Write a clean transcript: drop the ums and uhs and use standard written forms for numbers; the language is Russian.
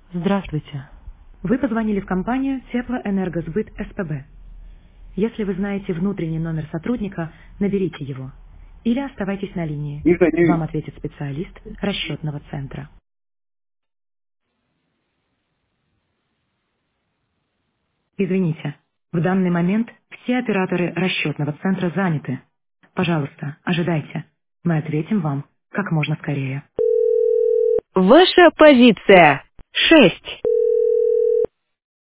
Здравствуйте. Вы позвонили в компанию Теплоэнергосбыт СПБ. Если вы знаете внутренний номер сотрудника, наберите его. Или оставайтесь на линии. Вам ответит специалист расчетного центра. Извините, в данный момент все операторы расчетного центра заняты. Пожалуйста, ожидайте. Мы ответим вам как можно скорее. Ваша позиция 6.